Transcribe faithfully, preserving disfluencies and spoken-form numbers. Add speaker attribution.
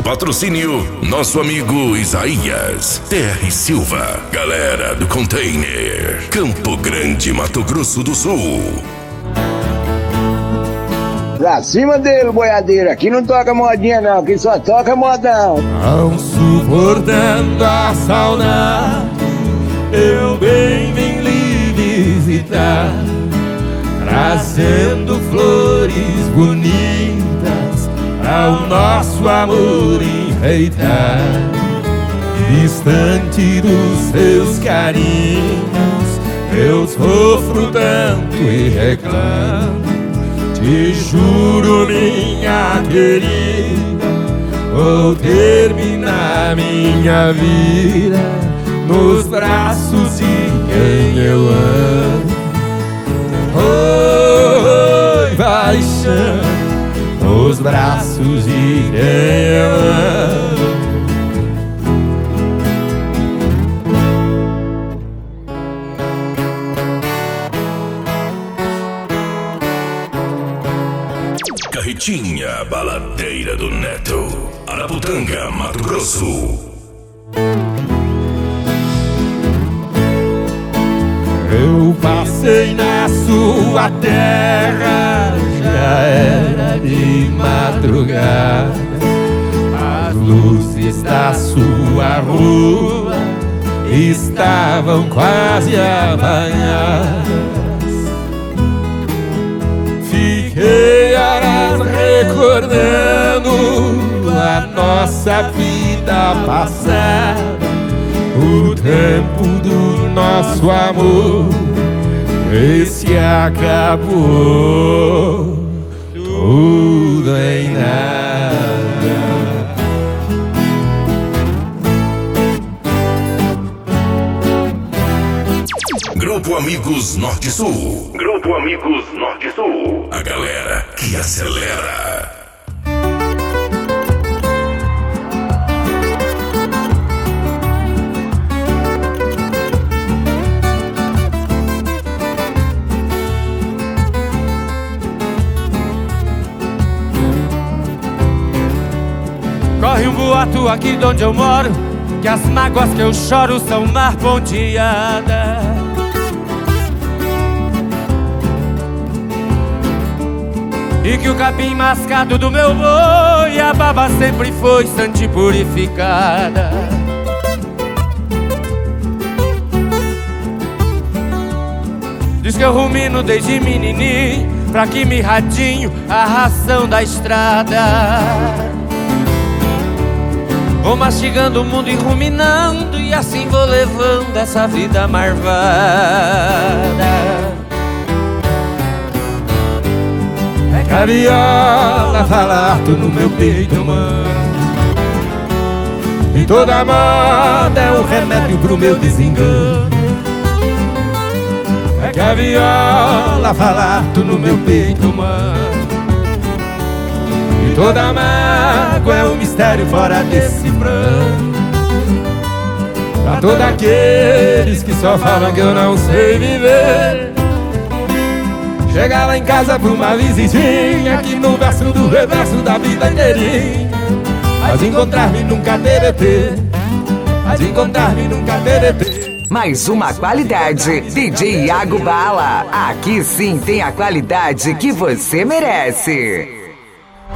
Speaker 1: Patrocínio nosso amigo Isaías, T R Silva, galera do Container, Campo Grande, Mato Grosso do Sul.
Speaker 2: Pra cima dele, boiadeiro, aqui não toca modinha não, aqui só toca modão.
Speaker 3: Não suportando a saudade, eu bem vim lhe visitar, trazendo flores bonitas para o nosso amor enfeitar. Distante dos seus carinhos, eu sofro tanto e reclamo. Te juro, minha querida, vou terminar minha vida nos braços de quem eu amo. Oi, paixão, nos braços de quem eu amo.
Speaker 1: Carretinha Baladeira do Neto, Araputanga, Mato Grosso.
Speaker 3: Eu passei na sua terra, já era de madrugada. As luzes da sua rua estavam quase apagadas. Fiquei horas recordando a nossa vida passada, o tempo do nosso amor, esse acabou tudo em nada.
Speaker 1: Grupo Amigos Norte Sul. Grupo Amigos Norte Sul. A galera que acelera.
Speaker 3: Corre um boato aqui de onde eu moro, que as mágoas que eu choro são mar ponteadas. E que o capim mascado do meu boi, a baba sempre foi sante purificada. Diz que eu rumino desde menininho, pra que me radinho a ração da estrada. Vou mastigando o mundo e ruminando, e assim vou levando essa vida marvada. Pega a viola, fala alto no meu peito, mano, e toda moda é um remédio pro meu desengano. Pega a viola, fala alto no meu peito, mano, e toda mágoa é um mistério fora desse plano. Pra todos aqueles que só falam que eu não sei viver, chegar lá em casa pra uma visitinha, aqui no verso do reverso da vida inteirinha. Mas encontrar-me nunca teretê, mas encontrar-me nunca teretê.
Speaker 4: Mais uma qualidade, D J Iago Bala. Aqui sim tem a qualidade que você merece.